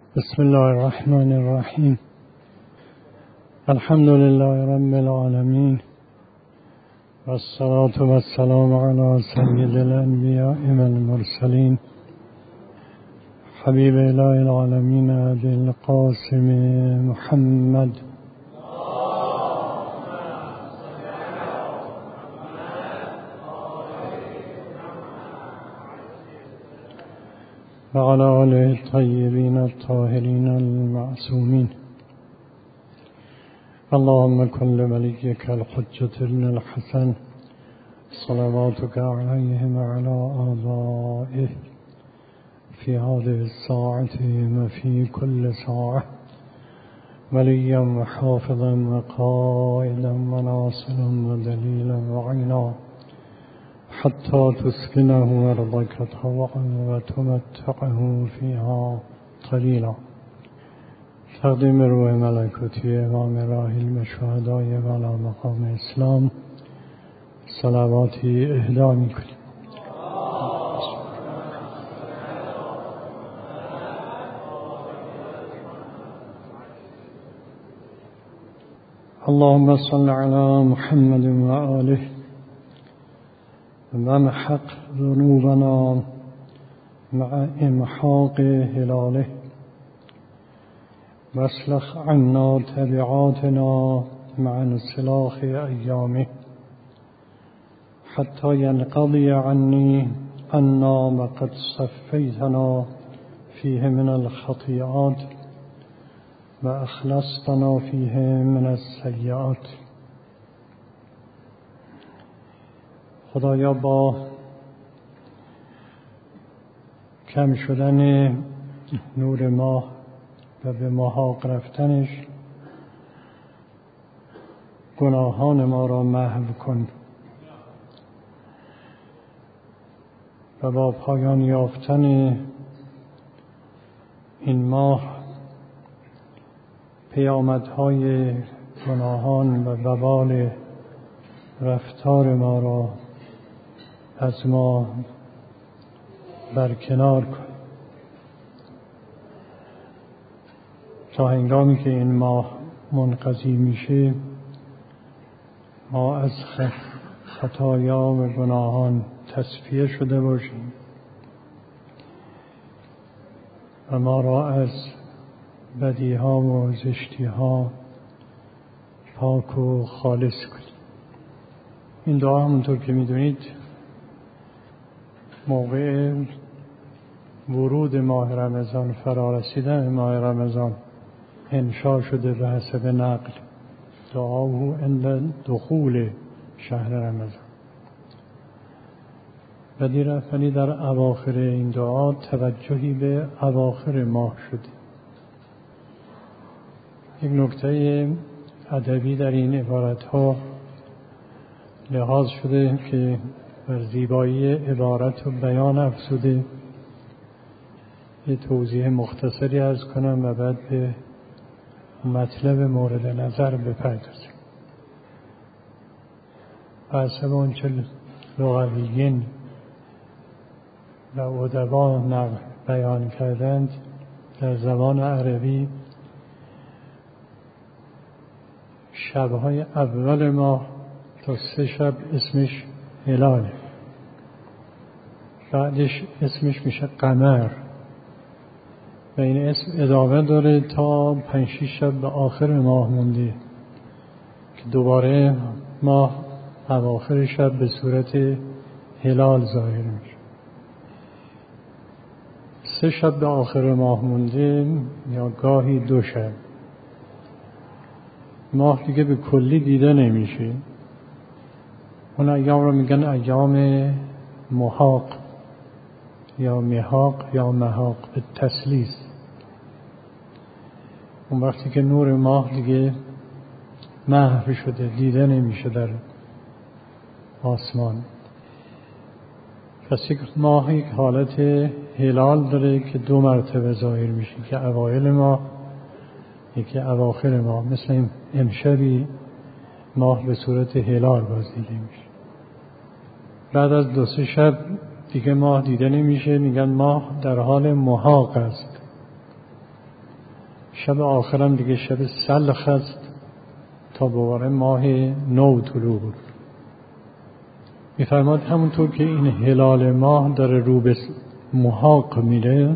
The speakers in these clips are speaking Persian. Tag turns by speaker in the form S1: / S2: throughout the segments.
S1: بسم الله الرحمن الرحیم. الحمد لله رب العالمین و الصلاة و السلام علی سید الانبیاء و المرسلین حبیب اله العالمین ابی القاسم محمد و علی آله الطیبین الطاهرین المعصومین. اللهم کن لولیک الحجة ابن الحسن صلواتك علیه و علی آبائه فی هذه الساعة و فی کل ساعة ولیا و حافظا و قائدا و ناصرا و دلیلا و عینا حتی تسکنه ارضك طوعا و تمتعه فیها قلیلا. تقدیم روح ملکوتی امام راحل شهدای والا مقام اسلام صلواتی اهدا میکنیم. اللهم صل على محمد و آله و محق ذنوبنا مع امحاق هلاله واصلح عنا تبعاتنا مع انسلاخ ایامه حتى ينقضي عني عنا ما قد صفيتنا فيه من الخطيئات وأخلصتنا فيه من السيئات. خدایا با کم شدن نور ماه و به محاق رفتنش گناهان ما را محو کن و با پایان یافتن این ماه پیامدهای گناهان و وبال رفتار ما را از ما برکنار کن تا هنگامی که این ماه منقضی میشه ما از خطایا و گناهان تصفیه شده باشیم و ما را از بدیها و زشتیها پاک و خالص کنیم. این دعا همونطور که میدونید موقع ورود ماه رمضان، فرارسیدن ماه رمضان انشا شده به حسب نقل. دعاهو عند دخول شهر رمضان. ولی در اواخر این دعا توجهی به اواخر ماه شده. یک نکته ادبی در این عبارتها لحاظ شده که بر زیبایی عبارت و بیان افزوده. یه توضیح مختصری عرض کنم و بعد به مطلب مورد نظر بپردازیم. حسب آنچه لغویین و ادبا بیان کردند در زبان عربی شبهای اول ماه تا 3 شب اسمش هلاله، بعدش اسمش میشه قمر و این اسم ادامه داره تا 5-6 شب به آخر ماه مونده که دوباره ماه اواخر شب به صورت هلال ظاهر میشه. 3 شب به آخر ماه مونده یا گاهی 2 شب ماه دیگه به کلی دیده نمیشه. اون ایام رو میگن ایام محاق یا محاق یا محاق به تسلیس. اون وقتی که نور ماه دیگه محو شده دیده نمیشه در آسمان. پس یک ماه یک حالت هلال داره که 2 مرتبه ظاهر میشه، که اوایل ماه یکی اواخر ماه. مثل امشبی ماه به صورت هلال باز دیده میشه. بعد از 2-3 شب دیگه ماه دیده نمیشه، میگن ماه در حال محاق است. شب آخرم دیگه شب سلخ است تا دوباره ماه نو طلوع بود. می‌فرماد همونطور که این هلال ماه داره رو به محاق میره،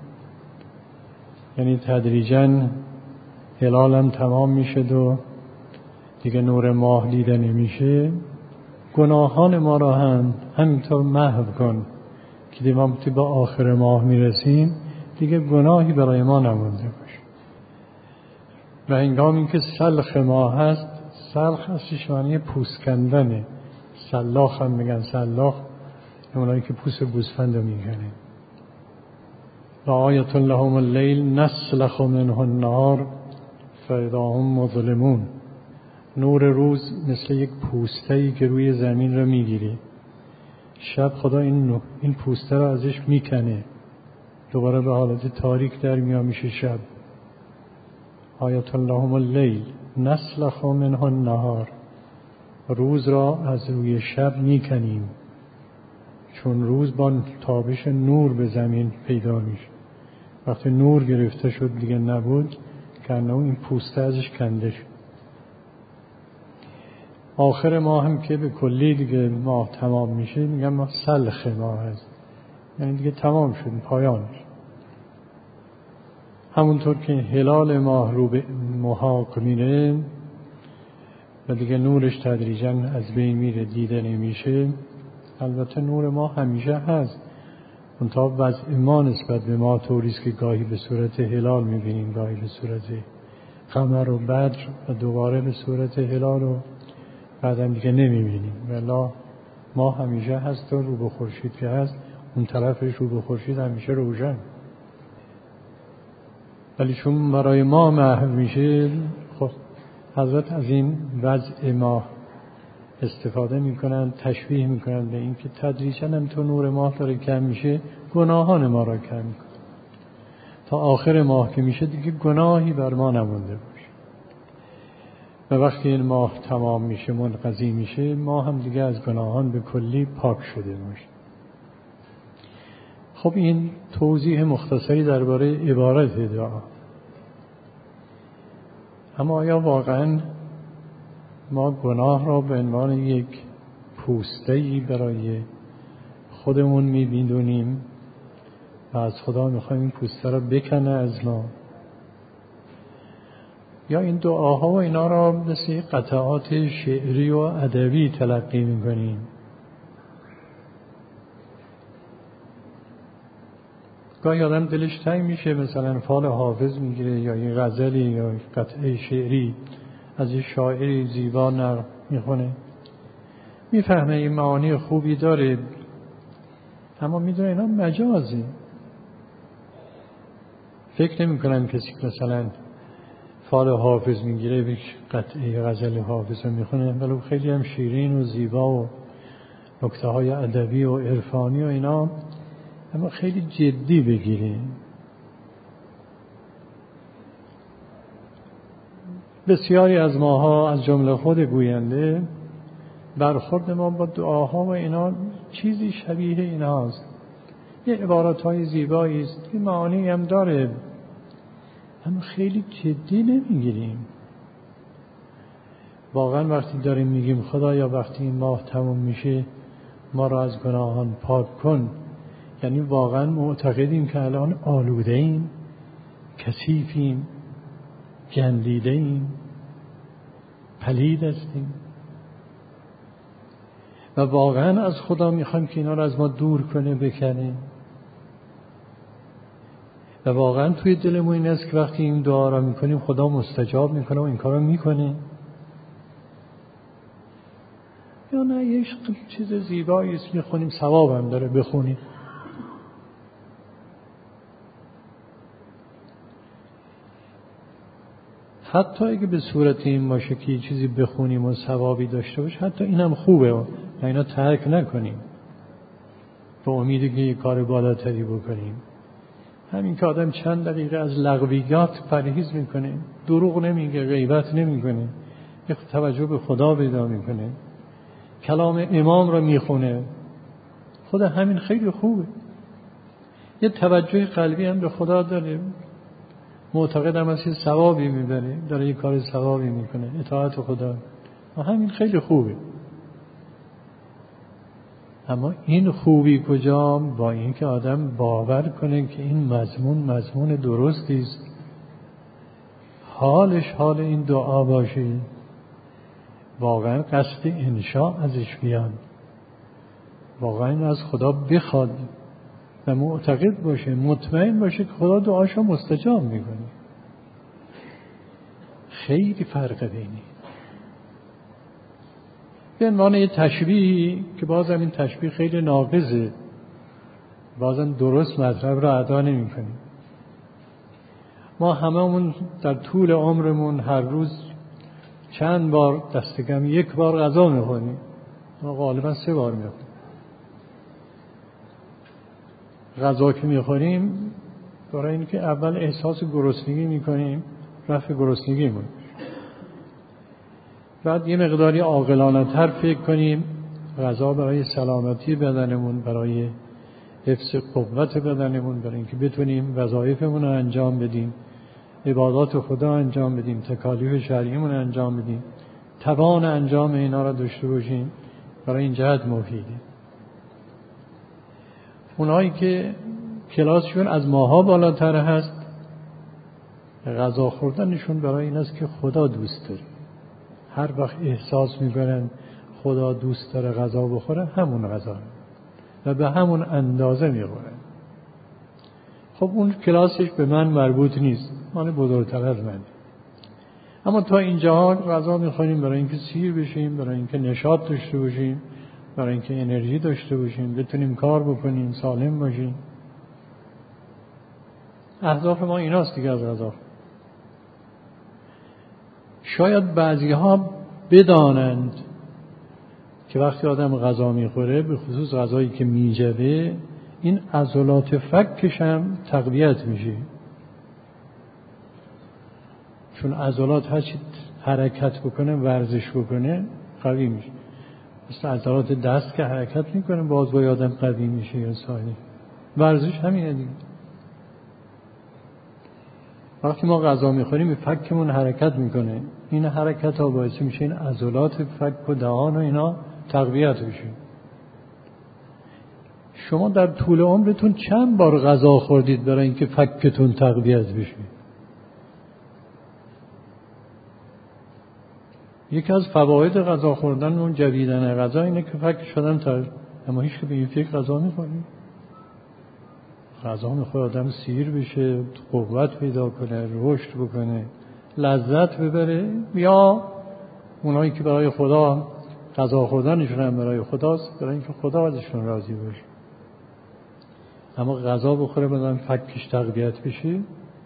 S1: یعنی تدریجاً هلالم تمام میشه و دیگه نور ماه دیده نمیشه، گناهان ما را هم همینطور محو کن که دیگه وقتی به آخر ماه میرسیم دیگه گناهی برای ما نمونده باشه. و هنگامی که سلخ ماه هست، سلخ اصلش معنی پوست کندنه، سلاخ هم میگن، سلاخ اونایی که پوست گوسفند رو میکنه. و آیت لهم اللیل نسلخ منه النهار فاذا هم مظلمون. نور روز مثل یک پوسته‌ای که روی زمین رو میگیره، شب خدا این پوسته رو ازش میکنه، دوباره به حالت تاریک در میشه شب. آیت لهم اللیل نسلخ منه النهار، روز را از روی شب میکنیم، چون روز با تابش نور به زمین پیدا میشه. وقتی نور گرفته شد دیگه نبود، کنه این پوسته ازش کنده شد. آخر ماه هم که به کلی دیگه ماه تمام میشه، میگن ما سلخ ماه هست، یعنی دیگه تمام شد، پایان شد. همونطور که هلال ماه رو به محاق میره و دیگه نورش تدریجاً از بین میره، دیده نمیشه. البته نور ما همیشه هست، منتها وضع ما نسبت به ما طوریست که گاهی به صورت هلال میبینیم، گاهی به صورت قمر و بدر و دوباره به صورت هلال و بعدم دیگه نمیبینیم. ولی ما همیشه هست و رو به خورشید که هست، اون طرفش رو به خورشید همیشه روشن. ولی چون برای ما محو میشه، خب حضرت از این وضع ما استفاده میکنن، تشبیه میکنن به این که تدریجاً هم تو نور ماه داره کم میشه، گناهان ما را کم میکنه تا آخر ماه که میشه دیگه گناهی بر ما نمونده باشه. و وقتی این ماه تمام میشه، منقضی میشه، ما هم دیگه از گناهان به کلی پاک شده باشه. خب این توضیح مختصری درباره عبارت دعا. اما آیا واقعاً ما گناه را به عنوان یک پوسته‌ای برای خودمون می‌بینیم و از خدا می‌خوایم این پوسته را بکنه از ما، یا این دعاها و اینا را مثل قطعات شعری و ادبی تلقی می‌کنیم؟ گاهی آدم دلش تنگ میشه، مثلا فال حافظ میگیره یا یه غزلی یا قطعه شعری از یه شاعری زیبا نقل میخونه، میفهمه این معانی خوبی داره، اما میدونه اینا مجازی. فکر نمی کنم کسی که مثلا فال حافظ میگیره به قطعه غزل حافظ رو میخونه، ولی خیلی هم شیرین و زیبا و نکته های ادبی و عرفانی و اینا، اما خیلی جدی بگیریم. بسیاری از ماها از جمله خود گوینده برخورد ما با دعاها و اینا چیزی شبیه ایناست، یه عباراتهای زیبایی است، یه معانی هم داره، اما خیلی جدی نمیگیریم. واقعا وقتی داریم میگیم خدایا وقتی این ماه تموم میشه ما را از گناهان پاک کن، یعنی واقعا معتقدیم که الان آلوده ایم، کثیفیم، گندیده ایم، پلید هستیم و واقعا از خدا میخوایم که اینا رو از ما دور کنه، بکنه. و واقعا توی دلمون این است که وقتی این دعا را میکنیم خدا مستجاب میکنه و این کار رو میکنه، یا نه یه چیز زیبایی است میخونیم ثواب هم داره بخونیم. حتی اگه به صورت این باشه که یه چیزی بخونیم و ثوابی داشته باشه، حتی اینم خوبه و اینا ترک نکنیم به امیدی که یه کار بالاتری بکنیم. همین که آدم چند دقیقه از لغویات پرهیز میکنه، دروغ نمیگه، غیبت نمیکنه، یه توجه به خدا پیدا میکنه، کلام امام را میخونه، خود همین خیلی خوبه. یه توجه قلبی هم به خدا داره، معتقدم از چیز ثوابی میبره، داره یک کار ثوابی میکنه، اطاعت خدا، و همین خیلی خوبه. اما این خوبی کجا؟ با اینکه آدم باور کنه که این مضمون درستی است، حالش حال این دعا باشه، واقعا قصد انشاء ازش بیاد، واقعا از خدا بخواد و معتقد باشه، مطمئن باشه که خدا دعاشو مستجاب میکنه. خیلی فرق بینی. به عنوان یه تشبیه که بازم این تشبیه خیلی ناقصه، بازم درست مطلب را ادا نمی کنیم. ما هممون در طول عمرمون هر روز چند بار دست کم یک بار غذا میخوریم، ما غالبا 3 بار میخوریم. غذا که میخوریم برای اینکه اول احساس گرسنگی میکنیم، رفع گرسنگیمون، بعد یه مقداری عاقلانه تر فکر کنیم غذا برای سلامتی بدنمون، برای حفظ قوت بدنمون، برای اینکه بتونیم وظایفمون رو انجام بدیم، عبادات خدا انجام بدیم، تکالیف شرعیمون رو انجام بدیم، توان انجام اینا رو داشته باشیم، برای این جهت مفیده. اونایی که کلاسشون از ماها بالاتر هست، غذا خوردنشون برای این است که خدا دوست داره. هر وقت احساس میکنن خدا دوست داره غذا بخوره، همون غذا و به همون اندازه میخورن. خب اون کلاسش به من مربوط نیست، من بزرگتر از من. اما تا اینجا غذا میخوریم برای اینکه سیر بشیم، برای اینکه نشاط داشته باشیم، برای اینکه انرژی داشته باشیم، بتونیم کار بکنیم، سالم باشیم. اهداف ما ایناست دیگه از غذا. شاید بعضی ها بدانند که وقتی آدم غذا میخوره، به خصوص غذایی که میجوه، این عضلات فکش هم تقویت میشه، چون عضلات هرچی حرکت بکنه، ورزش بکنه، قوی میشه. مثل عضلات دست که حرکت میکنه، باز با آدم قوی میشه یا سالم. ورزش همینه دیگه. وقتی ما غذا میخوریم فکمون حرکت میکنه، این حرکت ها باعث میشه این عضلات فک و دهان و اینا تقویت بشه. شما در طول عمرتون چند بار غذا خوردید برای اینکه فکتون تقویت بشه؟ یکی از فواید غذا خوردن، اون جویدن غذا، اینه که فک شدن تر. اما هیچ که به این فکر غذا میخوریم. غذا میخواد آدم سیر بشه، قوت پیدا کنه، رشد بکنه، لذت ببره. یا اونایی که برای خدا غذا خوردنشون هم برای خداست، برای اینکه خدا ازشون راضی باشه. اما غذا بخوره بدن فکش تقویت بشه،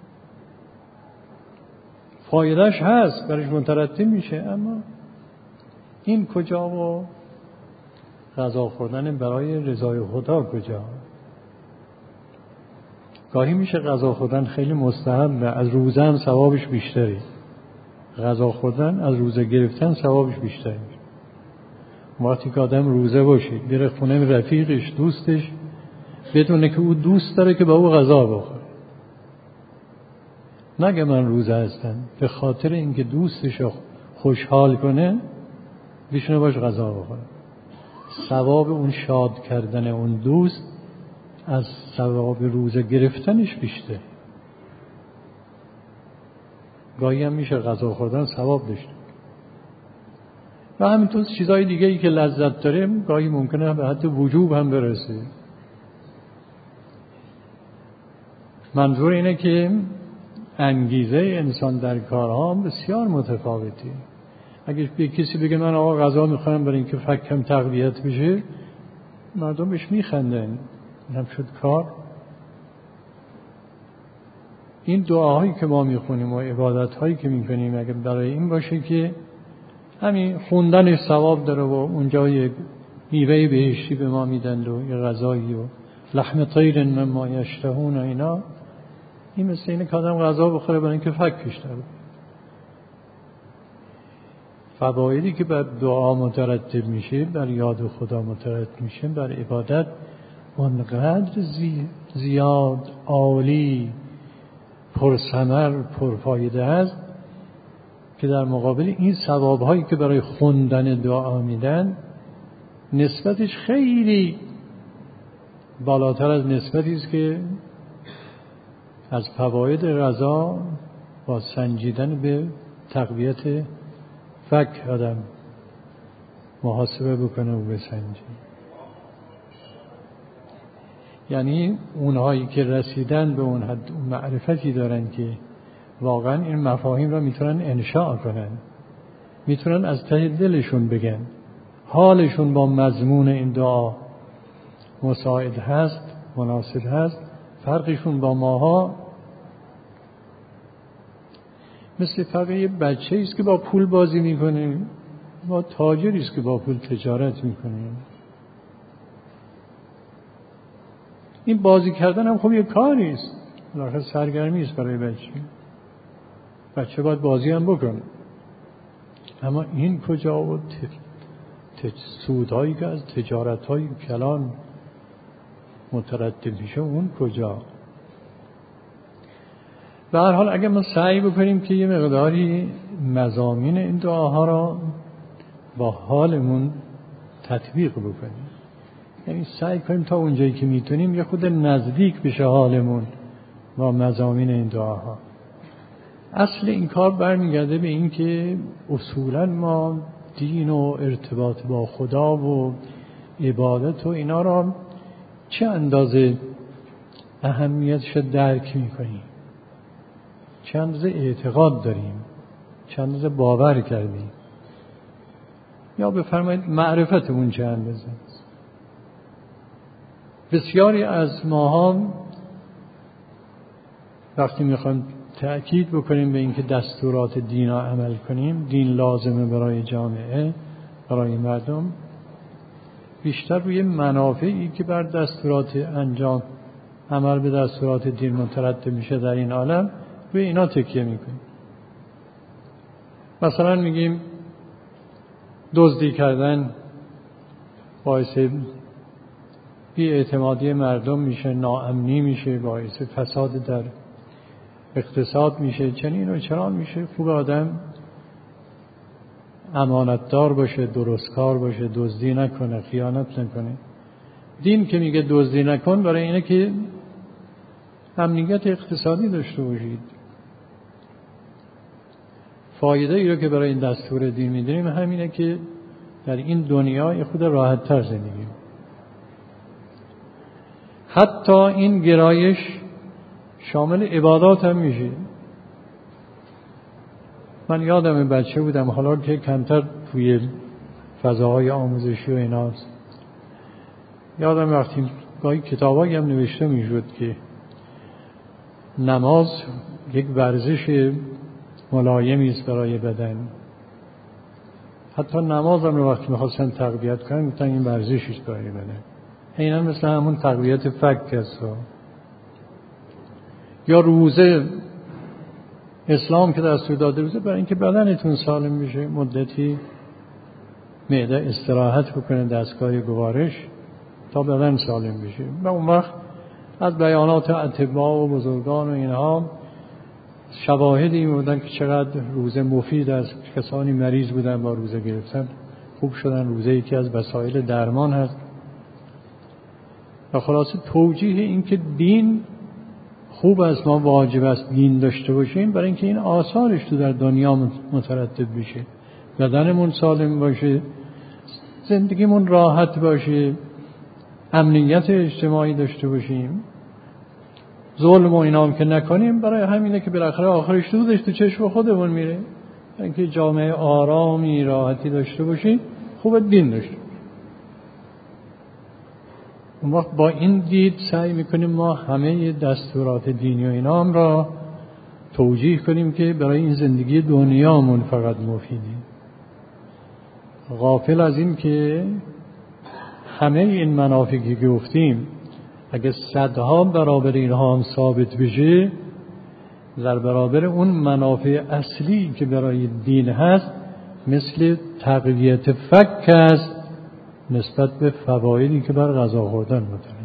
S1: فایدهش هست، برایش مترتب میشه. اما این کجا و غذا خوردن برای رضای خدا کجا؟ گاهی میشه غذا خوردن خیلی مستحبه، از روزه هم ثوابش بیشتره. غذا خوردن از روزه گرفتن ثوابش بیشتره. وقتی که آدم روزه باشه، بره خونه رفیقش، دوستش، بدونه که او دوست داره که با او غذا بخوره، نگه من روزه هستم، به خاطر اینکه دوستش رو خوشحال کنه بشینه باش غذا بخوره. ثواب اون شاد کردن اون دوست از ثواب روزه گرفتنش بیشتره. گاهی هم میشه غذا خوردن ثواب داشته. و همینطور چیزهای دیگه ای که لذت داره گاهی ممکنه به حد وجوب هم برسه. منظور اینه که انگیزه انسان در کارها بسیار متفاوته. اگه به کسی بگه من آقا غذا میخوام برای اینکه فکم تقویت بشه، مردم بهش میخندن، اینم شد کار. این دعاهایی که ما میخونیم و عبادتهایی که میکنیم اگه برای این باشه که همین خوندنش ثواب داره و اونجا یک میوه بهشتی به ما میدن و یه غذایی و لحم طیر مما یشتهون و اینا، این مثل اینه که آدم غذا بخوره برای اینکه فکش داره. فوایدی که بر دعا مترتب میشه، بر یاد خدا مترتب میشه، بر عبادت، اونقدر زیاد، عالی، پرثمر پرفایده است که در مقابل این ثواب‌هایی که برای خوندن دعا میدن نسبتش خیلی بالاتر از نسبتی است که از فواید غذا با سنجیدن به تقویت فک آدم محاسبه بکنه و بسنجه. یعنی اونهایی که رسیدن به اون حد معرفتی دارن که واقعا این مفاهیم را میتونن انشاء کنن، میتونن از ته دلشون بگن، حالشون با مضمون این دعا مساعد هست، مناسب هست. فرقشون با ماها مثل فرق یه بچه است که با پول بازی میکنه با تاجری است که با پول تجارت میکنه. این بازی کردن هم خب یه کاری است، بالاخره سرگرمی است برای بچه باید بازی هم بکنه. اما این کجا و سودهایی که از تجارت‌های کلان مترتب میشه اون کجا؟ به هر حال اگر ما سعی بکنیم که یه مقداری مضامین این دعاها را با حالمون تطبیق بکنیم، یعنی سعی کنیم تا اونجایی که میتونیم یه خود نزدیک بشه حالمون با مضامین این دعاها. اصل این کار برمیگرده به این که اصولا ما دین و ارتباط با خدا و عبادت و اینا را چه اندازه اهمیتش درک میکنیم، چه اندازه اعتقاد داریم، چه اندازه باور کردیم، یا بفرمایید معرفتمون چه اندازه است. بسیاری از ماها وقتی میخوایم تأکید بکنیم به اینکه دستورات دین را عمل کنیم، دین لازمه برای جامعه، برای مردم، بیشتر روی منافعی که بر دستورات انجام عمل به دستورات دین مترتب میشه در این عالم روی اینا تکیه میکنیم. مثلا میگیم دزدی کردن باعث بی‌اعتمادی مردم میشه، ناامنی میشه، باعث فساد در اقتصاد میشه، چنین و چنان میشه. خوب آدم امانتدار باشه، درستکار باشه، دزدی نکنه، خیانت نکنه. دین که میگه دزدی نکن برای اینه که امنیت اقتصادی داشته باشید. فایده ای رو که برای این دستور دین میدونیم همینه که در این دنیا خود راحت تر زندگی. حتی این گرایش شامل عبادات هم میشه. من یادم بچه بودم، حالا که کمتر توی فضاهای آموزشی و ایناست، یادم وقتی گاهی کتابایی هم نوشته میشد که نماز یک ورزش ملایمی است برای بدن. حتی نماز هم رو وقتی میخواستن تقویت کنن گفتن این ورزشی است برای بدن. اینا مثل همون تقویت فک است. یا روزه، اسلام که دستور داده روزه برای اینکه بدنتون سالم بشه، مدتی معده استراحت بکنه، دستگاه گوارش، تا بدن سالم بشه. و اون وقت از بیانات اطباء و بزرگان و اینها شواهدی بودن که چقدر روزه مفید است. کسانی مریض بودن با روزه گرفتن خوب شدن. روزه یکی از وسایل درمان هست. و خلاصه توجیه این که دین خوب است، ما واجب است دین داشته باشیم برای اینکه این آثارش تو در دنیا مترتب بشه، بدنمون سالم باشه، زندگیمون راحت باشه، امنیت اجتماعی داشته باشیم، ظلم و اینا هم که نکنیم. برای همینه که بالاخره آخرش دودش تو چشم خودمون میره. اینکه جامعه آرامی راحتی داشته باشیم، خوب دین داشته باشیم. اون وقت با این دید سعی میکنیم ما همه دستورات دینی و اینا هم را توجیه کنیم که برای این زندگی دنیامون فقط مفیده، غافل از این که همه این منافعی که گفتیم اگه صدها برابر اینها هم ثابت بشه، در برابر اون منافع اصلی که برای دین هست مثل تقویت فک است نسبت به فوایدی که بر غذا خوردن بوده.